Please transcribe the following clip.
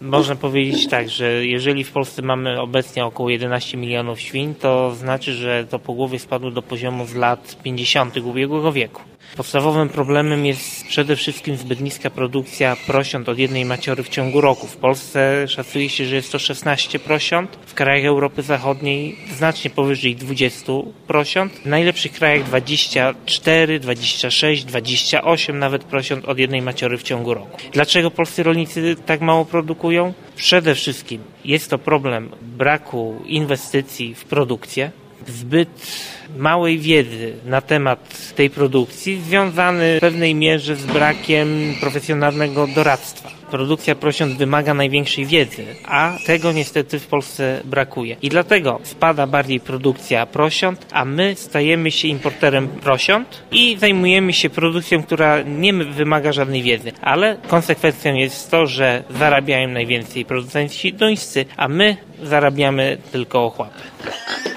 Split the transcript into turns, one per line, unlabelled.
Można powiedzieć tak, że jeżeli w Polsce mamy obecnie około 11 milionów świń, to znaczy, że to pogłowie spadło do poziomu z lat 50. ubiegłego wieku. Podstawowym problemem jest przede wszystkim zbyt niska produkcja prosiąt od jednej maciory w ciągu roku. W Polsce szacuje się, że jest to 16 prosiąt, w krajach Europy Zachodniej znacznie powyżej 20 prosiąt, w najlepszych krajach 24, 26, 28 nawet prosiąt od jednej maciory w ciągu roku. Dlaczego polscy rolnicy tak mało produkują? Przede wszystkim jest to problem braku inwestycji w produkcję, zbyt małej wiedzy na temat tej produkcji, związany w pewnej mierze z brakiem profesjonalnego doradztwa. Produkcja prosiąt wymaga największej wiedzy, a tego niestety w Polsce brakuje. I dlatego spada bardziej produkcja prosiąt, a my stajemy się importerem prosiąt i zajmujemy się produkcją, która nie wymaga żadnej wiedzy. Ale konsekwencją jest to, że zarabiają najwięcej producenci duńscy, a my zarabiamy tylko ochłapy.